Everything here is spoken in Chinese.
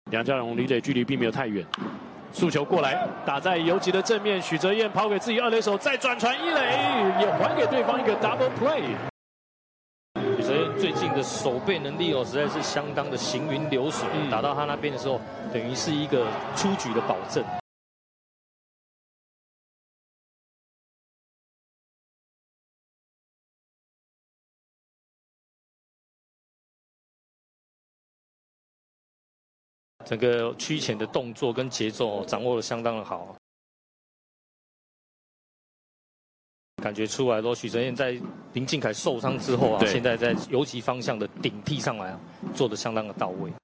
梁家荣离垒距离并没有太远，速球过来打在游击的正面，许哲彦抛给自己二垒手，再转传一垒，也还给对方一个 double play。 许哲彦最近的守备能力实在是相当的行云流水，打到他那边的时候，等于是一个出局的保证。整个区前的动作跟节奏掌握的相当的好，感觉出来许哲彦在林敬凯受伤之后现在在游击方向的顶替上来做的相当的到位。